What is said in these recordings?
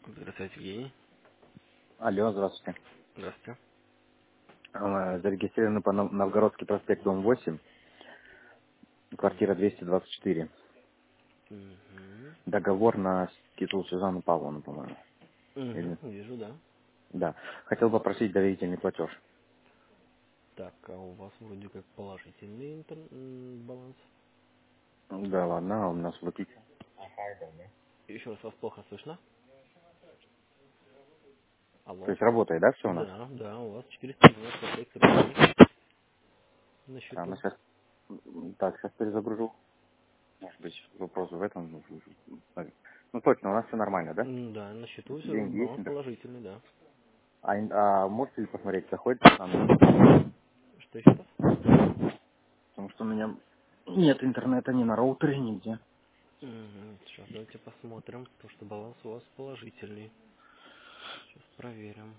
Здравствуйте, Евгений. Алло, здравствуйте. Здравствуйте. Зарегистрированы по Новгородский проспект, дом 8, квартира 224. Угу. Договор на титул Сюзанны Павловны, по-моему. Угу. Или... Вижу, да. Да. Хотел бы просить доверительный платеж. Так, а у вас вроде как положительный баланс. Да ладно, а у нас выключен. Еще раз вас плохо слышно? То Алло. есть работает, да, все у нас? Да, да, у вас 496 рублей на Странно, счету. сейчас... Так, сейчас перезагружу. Может быть, вопрос в этом. Ну, точно, у нас все нормально, да? Да, на счету все, Деньги есть, баланс да? положительный, да. А можете ли посмотреть, заходит ли нам? Что еще раз? Потому что у меня нет интернета ни на роутере, нигде. Угу. Сейчас давайте посмотрим, потому что баланс у вас положительный. Сейчас проверим.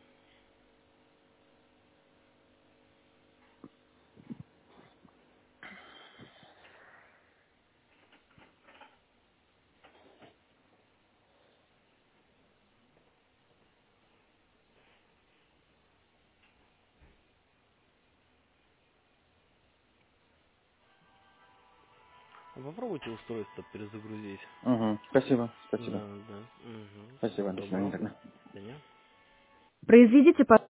Попробуйте устройство перезагрузить. Угу. Спасибо, спасибо. Да, да. Угу. Всего Спасибо, до свидания доброго. тогда. До свидания. Произведите,